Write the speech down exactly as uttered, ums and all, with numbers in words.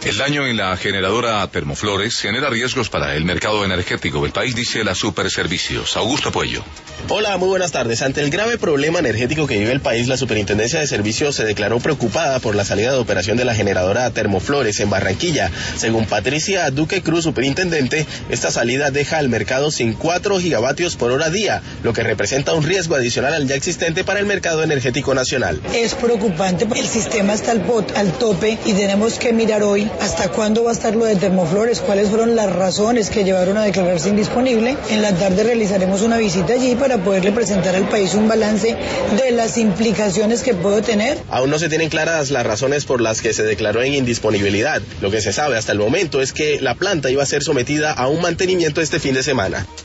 El daño en la generadora Termoflores genera riesgos para el mercado energético del país, dice la Superservicios. Augusto Puello. Hola, muy buenas tardes. Ante el grave problema energético que vive el país, la Superintendencia de Servicios se declaró preocupada por la salida de operación de la generadora Termoflores en Barranquilla. Según Patricia Duque Cruz, superintendente, esta salida deja al mercado sin cuatro gigavatios por hora día, lo que representa un riesgo adicional al ya existente para el mercado energético nacional. Es preocupante, el sistema está al, pot, al tope y tenemos que mirar hoy hasta cuándo va a estar lo de Termoflores, cuáles fueron las razones que llevaron a declararse indisponible. En la tarde realizaremos una visita allí para poderle presentar al país un balance de las implicaciones que puedo tener. Aún no se tienen claras las razones por las que se declaró en indisponibilidad. Lo que se sabe hasta el momento es que la planta iba a ser sometida a un mantenimiento este fin de semana.